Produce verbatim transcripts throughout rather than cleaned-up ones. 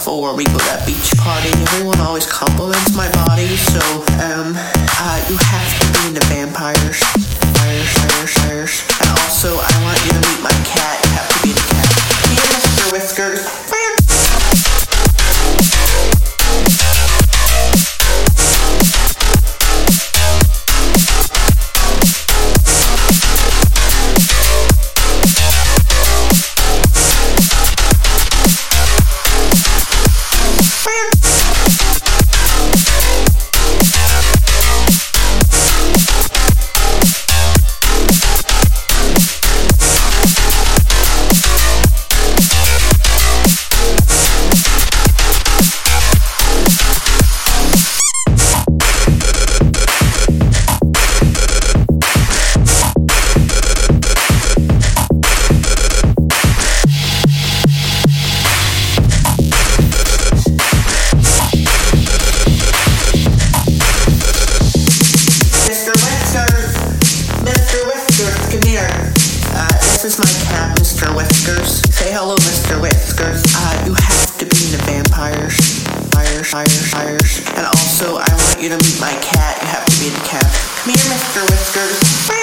before we go to that beach party. Everyone always compliments my body, so, um, uh, you have to be into vampires. Fires, fires, fires. And also, I want you to meet my cat. You have to be the cat. Here, Mister Whiskers. This is my cat, Mister Whiskers. Say hello, Mister Whiskers. Uh, you have to be into vampires. Fires, fires, fires. And also, I want you to meet my cat. You have to be the cat. Come here, Mister Whiskers.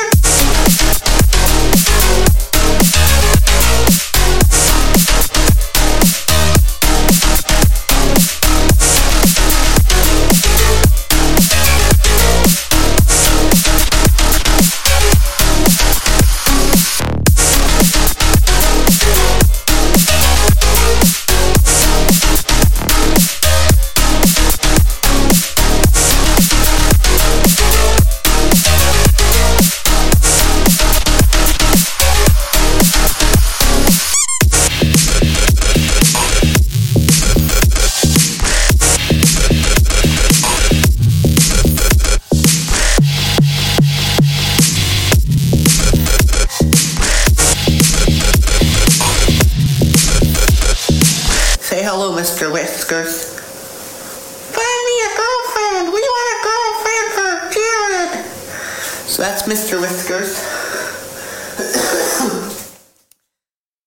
Say hello, Mister Whiskers. Find me a girlfriend. We want a girlfriend for Jared. So that's Mister Whiskers.